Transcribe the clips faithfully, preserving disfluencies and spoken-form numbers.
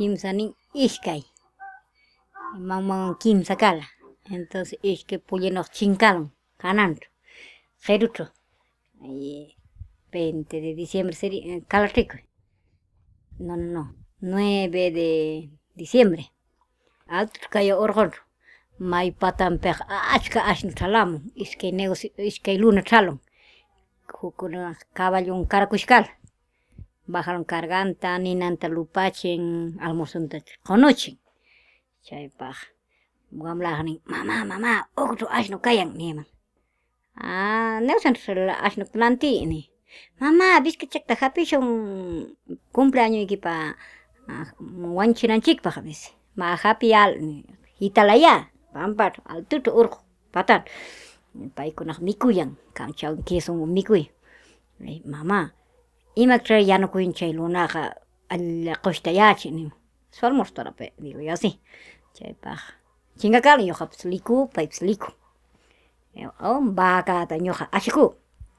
Kimsa nin ishkay. Mamá kimsa kala. Entonces es que pulleno chincalon, cananto, gerucho. Y veinte de diciembre sería calatico. No, no, no. nueve de diciembre. Alto cayo orgón. May patan peg achka ashno talamo. Es que negocio, es que luna talon. Jukuna caballo un caracushcal. Bajaron carganta, ninanta lupachen, almorzunta conochen. Chay paja. Muamlahani, mamá, mamá, otro ashno kayan niman. Ah, neusan ashno planti ni. Mamá, vis que chakta japishon cumpleaños y pa wanchinan chik paja vis. Ma happy al hitalaya, pampat al tutu urjo, patat. Paikunak mikuyan, kanchaw queso mikuy. Mamá, imak trae ya no cuyin chay lunaja al costa yachi ni. Su almuerzo torape, digo yo así. Chay paja. Chinga kali yo hap sliku, paip sliku. Oh, baka ta nyoha ashiku.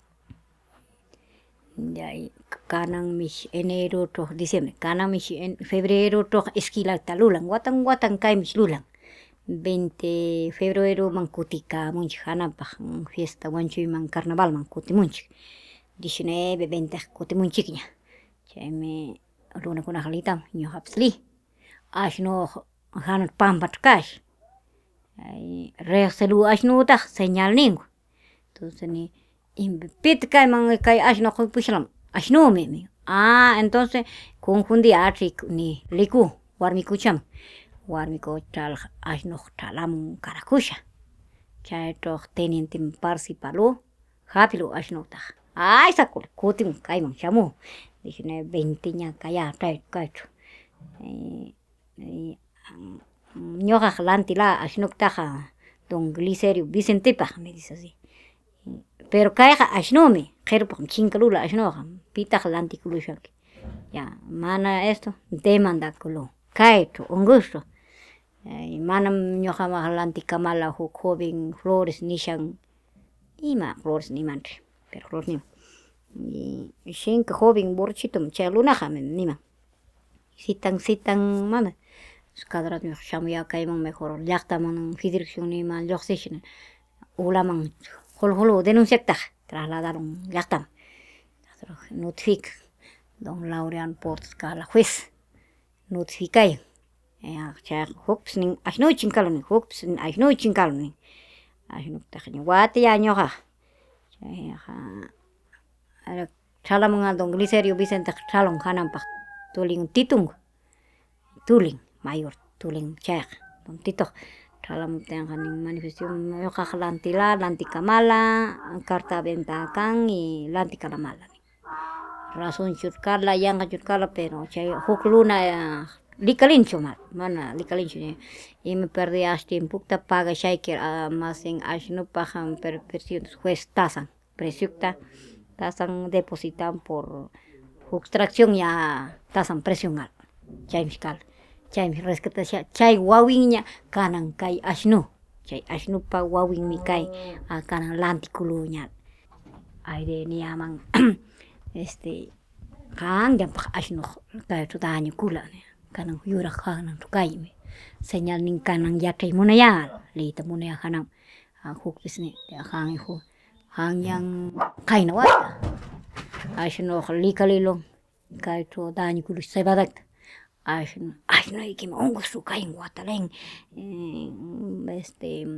Jai kanang mis enero to diciembre, kanang mis en febrero to esquila talulang, watang watang kai mis lulang. veinte febrero mancutica munch hanapah fiesta wanchuy man carnaval man kuti munch. diecinueve veinte kuti munchiknya. Chayme runa kuna halitam nyo hapsli. Ashno hanat pampat kash. Ay reselu ashno ta señal ningo. Entonces ni pit kai man kai ashno pushlam. Ashno me me. Ah, entonces confundí atrik ni liku warmi kucham. Warmi kochal ashno talam karakusha. Chay toch teniente parsi palo. Hapilo ashno ta. Ay sakul kutim kai man chamu. diecinueve veinte nya kaya tai kacho. Eh Nyoja lantila ashnuktaja don Glicerio Vicente pa me dice así. Pero caiga ashnome, jerpo chinkalula ashnoja, pita lanticulushak. Ya, mana esto, demanda culo. Caeto, un gusto. Eh, mana nyoja ma lanticamala joven flores nishan. Ima flores ni mantre, pero flores ni. Y shinka joven borchito mchaluna ni ma. Sitan sitan mana. Skadrat mi xamuya kayman mejor llaqtaman fidriccionima lloqsishna ulaman hol holo denunciakta trasladaron llaqtam notific don Laurean Portes la juez notificay ya cha hops nin ashno chinkalni hops ashno chinkalni ashno tajni wati ya ñoja ya ara chalamanga don Glicerio Vicente chalon hanampa tulin titung tulin mayor tuling cek don tito dalam tengah manifestación yo lantila lanti kamala karta venta kang y lanti kalamala razón churkala yang churkala pero chay hukluna ya likalincho mal mana likalincho y me perdí hasta tiempo ta paga shaiker más en ashno pagan per presión juez tasan presiukta tasan depositan por extracción ya tasan presión al chay fiscal. Chay mi rescata chay wawinya kanan kai ashnu. Chay ashnu pa wawing mi kai a kanan lanticulunya. Ay de niaman este kan jam pa ashnu kai tu daño kula ne. Kanan yura kanan tu kai me. Señal ning kanan yatay muna ya. Lita muna ya kanang hukpis ne. Hang hu hang yang kai na wata. Ashnu likalilong kai tu daño kulu sebadak. Ashno, ashno y que me hongo su caen guatalén, este,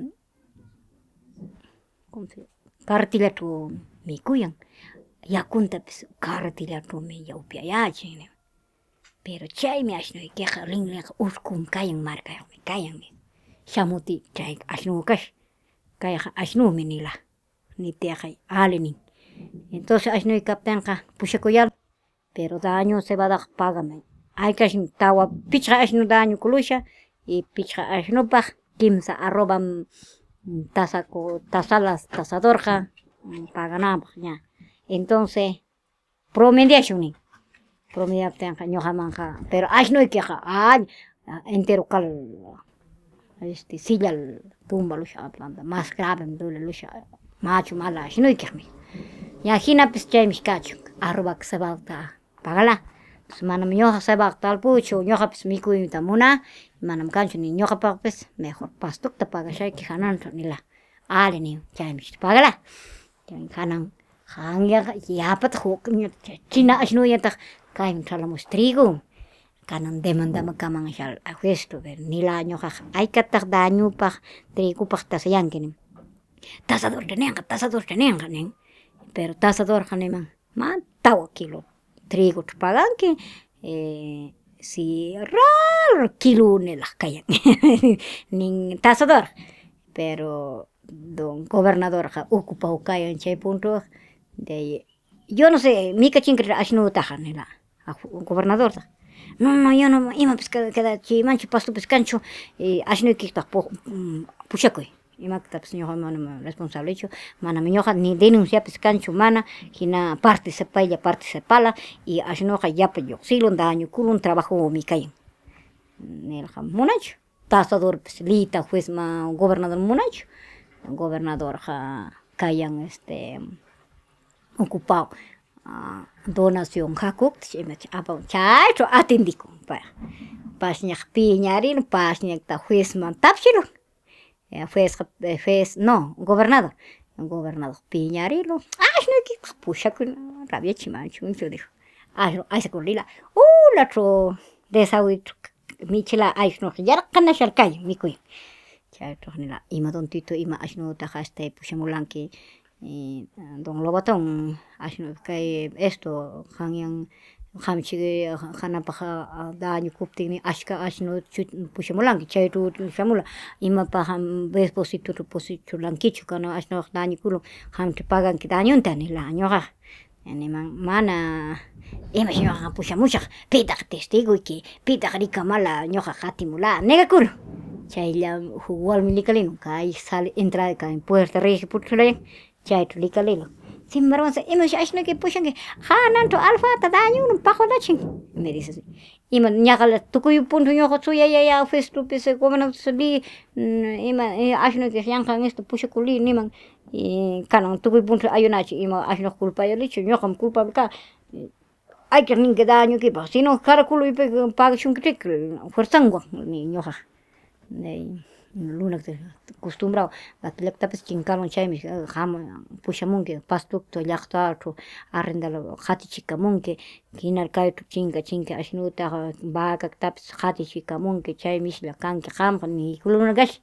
cartilato mi cuyan, ya kunta pues cartilato mi ya upia ya chine, pero chay me ashno y que ring ring uskun caen marca me caen me, shamuti chay ashno cash, cay ashno me ni la, ni te hay aleni, entonces ashno y captain ka pushekoyal, pero daño se va a dar págame. Hay que tawa picha ashno daño kulusha y picha ashno pa kimsa arroban tasa ko tasalas tasadorja paganamos ya. Entonces promedio ni promedio tenga ñoja manja pero ashno y queja ay entero cal este silla tumba lusha planta más grave dule lusha macho mala ashno y queja ya hina pues chay mis cacho arroba que se balta pagala manam ñuqa sebaq talpuchu ñuqapis mikuyta muna manam kanchu ni ñuqapaqpis mejor pastuta pagashayki hananta nila ali nin chaymish pagala kanan qanyaqa yapata huk china ashnullataq kayman ch'alamush trigo kanan demandamakaman shal juezto nila ñuqaqa haykataq dañupaq trigopaq tasayanki nin tasadorta ninqa tasadorta ninqa nin pero tasadorqa niman mana tawa kilo triguta paganki si raro kilo nilaq kayan nin tasador pero don gobernadorqa ocupado kayan chay punto de yo no sé mikachinka ashnutaqa nila gobernadorta no no yo no imapas kada chaymanchu pastupas kanchu ashnuykita pushakuy imaktapas ñuqa mana responsablechu manam ñuqa ni denunciapis kanchu mana hina participaylla participala y ashnuqa yapa lluqsilun dañukulun trabajomi kayan nilqa munanchu tasadorpis liyta juezman gobernador munanchu gobernadorqa kayan este ocupado donación hakukta chaymachi apamun chaychu atendikun pashñaq piñarin pashñakta juezman tapshirun juezqa juez no gobernador gobernador piñarilun ashnuykita pushakuna rabiachimanchunchu dijo ashnu aysakur lila ulachu desahuito michila ashnuqa yarqana sharkayan mikuyan chaytaq nila ima don Tito ima ashnutaqa este pushamulanki don Lobaton ashnu kay esto qanyan qamchik hanapaq dañukuptin ashka ashnu pushamulanki chaytu shamula imapaq deposito depositolankichu kana ashnuqa dañukulun qamchik paganki dañunta nila ñuqaqa niman mana imash ñuqaqa pushamushaq pitaq testiguyki pitaq rikamala ñuqa qatimula negakulun chaylla huk warmi likalin kay sale entrada kay puerta rigi puchulayan chaytu likalin sin vergüenza imash ashnuyki pushanki hananchu alfata dañunun paqolachin me dice así ima ñaqala tukuy punto ñuqa suyayaya festupis gobernadorpis li ima ashnuyki llanqan esto pushakuli niman kanan tukuy punto ayunachi ima ashnuqa culpayalichu ñuqam culpable ka aychaq ninki dañukipaq sino karakuluypi pagashunkichik fuerzanwan ni ñuqa lunakta acostumbrado llaqtapas chinkamun chaymi qam pushamunki pastuta llaqtaćhu arrendalo qhatichikamunki hina kaytu chinka chinka ashnutaqa vacaktapas qhatichikamunki chaymishlla kanki qamqa nihikulunakash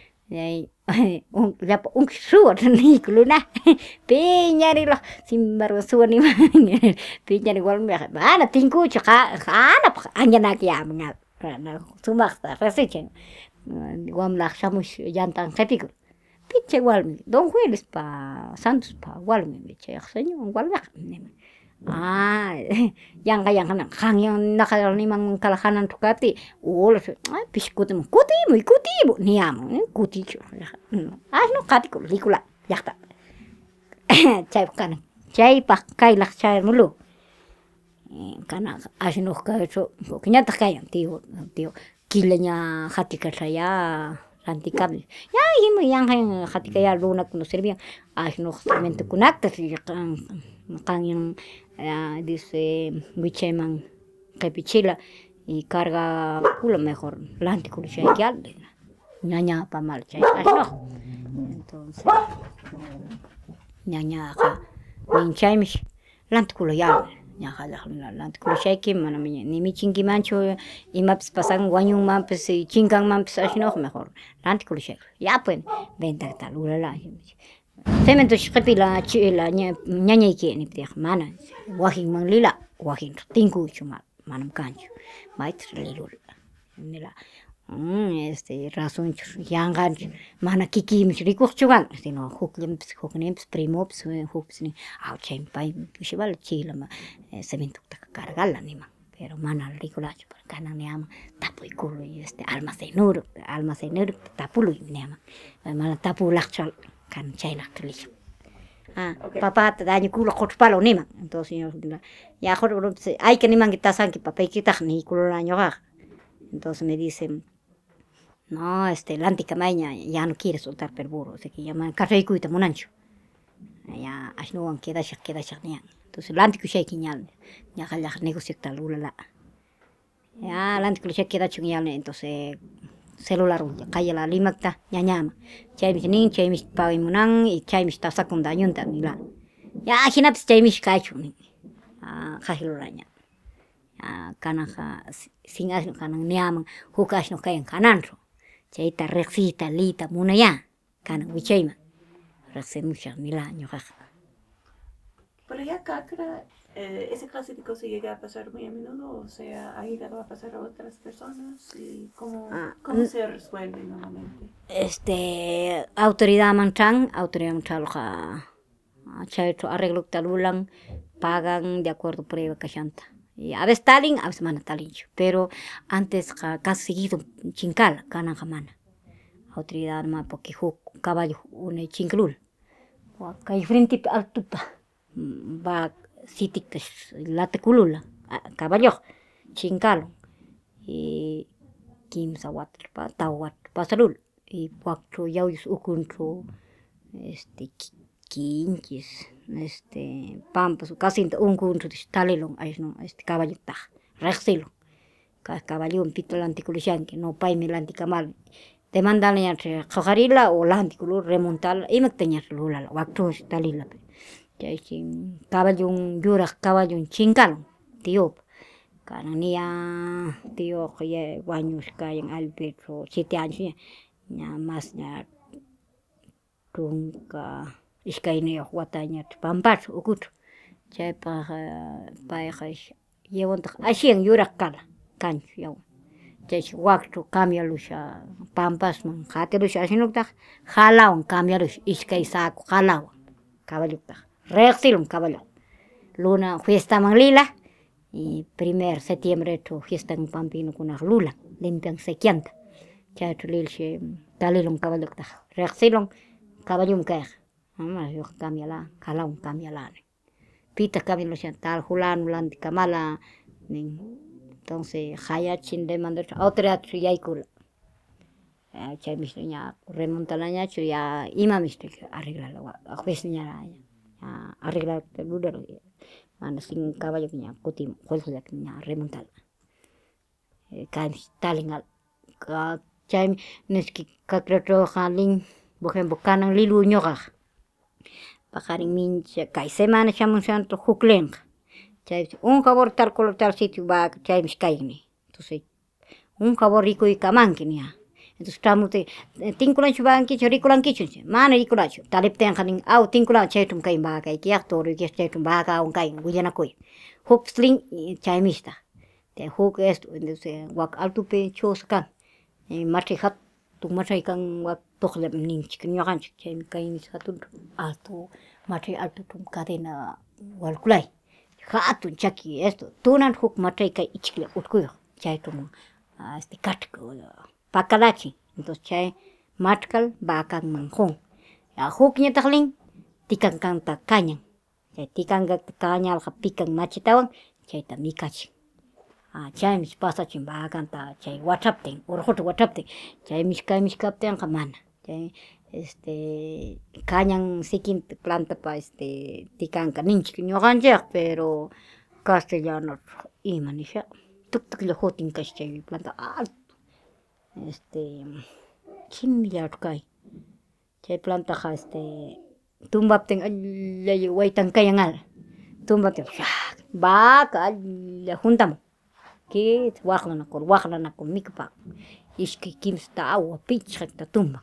llapa unkush suwata nihikuluna piñarilaq sinvergüenza suwa nima piñari warmiqa mana tinkuchu hanapaq añanakiyamun sumaqta resichan wamlaq shamush llantan qhipikun picha warmi don Jueles pa Santos pa warmi chayaq señor warmiqa nima ah yanqa yanqanan qanyan naqara niman kala hananchu kati ulash pish kutimun kutimuy kutimuy niyamun kutichu ashnu qatikun likula llaqta chaypaq kanan chaypaq kaylaq chaymulu kana ashnuqa kaychu ñataq kayan tío tío killa ña qatikashaya rantikaptin ña ima yanqan qatikaya runakuna servían ashnuqa cementokunata qanyan dice wichayman qhipichila y cargakula mejor lantikushayki alli ñañaqa mal chay ashnuqa entonces ñañaqa nin chaymish lantikullayalli ñaqa lantikushayki mana ni michinkimanchu imapis pasan wañunmanpis chinkanmanpis ashnuqa mejor lantikushayki ya pues ventata lulala cementosh qhipila chila ñañayki niptiqa mana wajinman lila wajinta tinkuchu manam kanchu mayta lilula nila este razonchu yanqanchu mana kikimish rikuqchukan sino hukllampis huknimpis primopis hukpis nin aw chaymi pay pushibala chilama cementuta cargala niman pero mana rikulachu kanan niama tapuykuloy este almacenuro almacenuro tapuluy niama mana tapulaqchu kan chaylaqta risha ah papata dañukulo qochpalo niman entonces ya jorpis ayka nimanki tasanki papaykitaq nihikulula ñuqaqa entonces me dicen no, este, la anticamaña ya no quiere soltar per burro, o sea que llaman carreikuyta munanchu. Ya ashnuwan quedashaq quedashaq niyan. Entonces lanti kushayki ñalne ñaja llaj negocio talulala. Ya lanti kushayki queda chunyalne entonces celular kayala limakta ñañama. Chaymish nin chaymish pagaymunan y chaymish tasakun dañunta nila. Ya hinapish chaymish kaychu nin. Ah kajiluraña. Ah kanaja sin ashnu kanan niaman huk ashnu kayan kananchu. Chayta riqsiyta liyta munaya kanan wichayman. Riqsimushaq nila ñuqaqa. Por allá Cacra, eh, esa clase de cosas llega a pasar muy a menudo, o sea, ha llegado a pasar a otras personas y cómo, Ah, cómo n- se resuelve normalmente. Este autoridad manchan, autoridad manchalja chaycho arreglo talulan, pagan de acuerdo prueba kashanta. Y a veces talin, a veces mana talincho. Pero antes ja, casi seguido chinkala, kanan jamana. Autoridad ma porque huk caballo une chinklul. Kay frente altupa. Va sitik late kulula. Caballo chinkalo. Y kimsa wat pa tawat pasarul. Y wakcho yauyus ukuncho este quinchis, este pampas, casi un kuncho talilon ayno este caballo taj, rexilo. Caballo un pito lanticulishanque, no pay mi lanticamal. Te mandan ya xojarila o lanticulo remontal y me teñas lula, waktu talila. Ya sin caballo un yura caballo un chincalo, tío. Canania tío que baños caen al pecho, siete años ya más ya tunka iskayniyuq watañata pampachu ukuchu chaypaq payqa yawantaq ashiyan yuraq kala kanchu yawan chayshi wakchu cambialusha pampasman qatirisha ashnuktaq halawan cambiarush iskay saco halawan caballotaq riqsilun caballo luna fiestaman lila y primer septiembrechu fiestan pampinukunaq lulan limpian sequianta chaychu lilshi talilun caballotaq riqsilun caballum kayaq ama yoq cambiala halawan cambiala pita cambialusha tal fulano lantikamala nin entonces hayachin demandachu autoridadchu yaykula chaymish ña remontalañachu ya imamishtik arreglala juez ña arreglata lulala mana sin caballo ña kutimun juezllapi ña remontala kaymish talingal chaymi nishki Cacra trabajallin por ejemplo kanan lilu ñuqaq paqarin mincha kay semana shamushanta huk lenqa chaypish un favor tal color tal sitio va chaymish kayni entonces un favor rikuykamanki ña entonces ch'amuti tinkunachu bankichu rikurankichu mana rikurachu taliptinqa nin aw tinkuna chaytum kay vakaykiyaq torokiyaq chaytum vakawan kayman willanakuy hukpish lin chaymishta huk esto entonces wak altupi chusqa kan machay hatun machay kan wak tuqllapi ninchik ñuqanchik chaymi kaynish hatunta alto machay altuta cadena walkulay hatun chaki esto tunan huk machay kay ichiklla urkuyuq chaytuman este kachka pakalachin entonces chay machkal vacaman qun huk ñataq lin tikankanta kañan chay tikankata kañalqa pikan machitawan chayta mikachin chaymish pasachin vacanta chay wachaptin urquta wachaptin chaymish kaymish kaptinqa mana chay este kañan sikinta plantapa este tikanka ninchik ñuqanchik pero castellanocho ima nisha tuktuklla jutin kash chay planta alto este chimillatun kay chay plantaqa este tumbaptin allay waytan kayan ala tumbaptin vaca alla juntamun kit waqlanakur waqlanakur mikupakun ishkay kimsa tawa pichqata tumban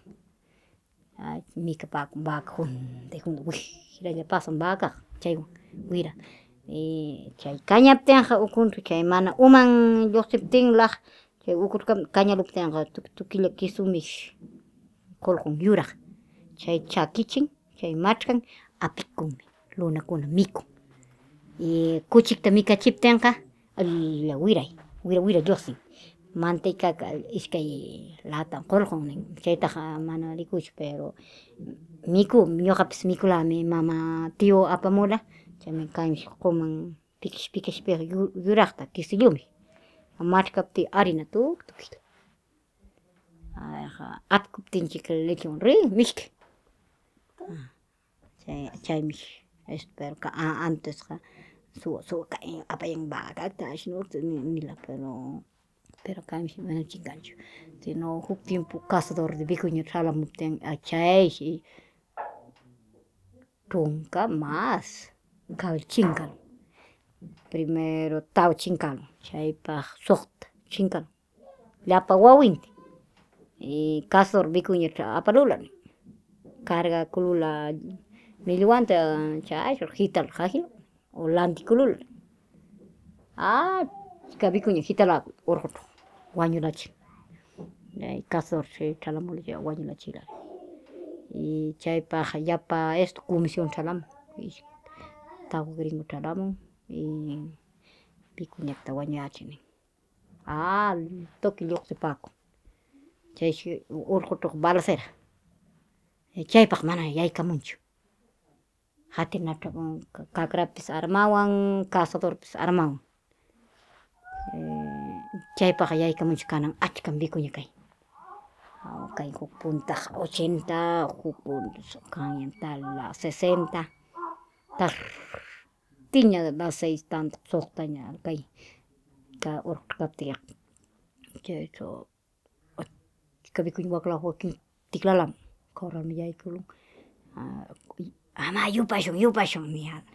mikupakun vaca junta junta wiralla pasan vacaqa chaywan wira y chay kañaptinqa ukunchu chay mana uman lluqsiptinlaq chay ukuta kañaruptinqa tukuy tukilla kisumish qullqun yuraq chay chakichin chay machkan apikunmi runakuna mikun y kuchikta mikachiptinqa alla wiray wira wira lluqsin mantecaqa ishkay latan qullqun nin chaytaqa mana rikuchu pero miku ñuqapish mikurlami mama tio apamurla chaymi kaymish quman pikish pikishpik yuraqta kisillumi machkaptin harina tuktukilla apikuptinchik lechewan rin mishki chay chaymish espero antesqa su su apa yang baga tash no nila pero pero kami si mana chingancho sino huk tiempo cazador de vicuña salam ten achay y tunca más gal chingal primero tau chingal chay pa sokta chingal llapa wawinti y cazador vicuña apalulan carga kulula nilluanta chay hital jajil o lanti kulul ah kavicuña hitala orjoto wañulachi cazador se chalamuli wañulachi y chaypa yapa esto comisión chalam y tabu gringo chalamun y vicuñata wañuachini ah toki lluqsipaku chayshi urqutu balacera chaypaq mana yaykamunchu jatinata cakrapis armawan cazadorpis armawan chaypaq yaykamunchu kanan achkam vicuña kay kay huk puntaqa ochenta huk punta kan tala sesenta tartiña las seis tanto suqta ña kay urquta kaptiya chaycho ñuka vicuña waklapa wakin tiklalamun kawarmi yaykurun ama yupashun yupashun niyarka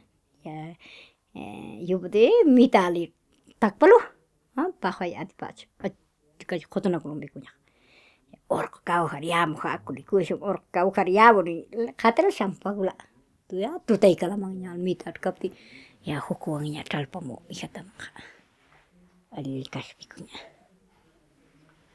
yupati mitad ali takpalu paqay atipachun kayshun qutunakumun vicuñaqa urqu kawsariyamun jakulikushun urqu kawsariyamun qatiraq shamunpakula tutaykalaman ña mitad kaptin ña hukwan ña challpamun hijatamanqa alli kash vicuña.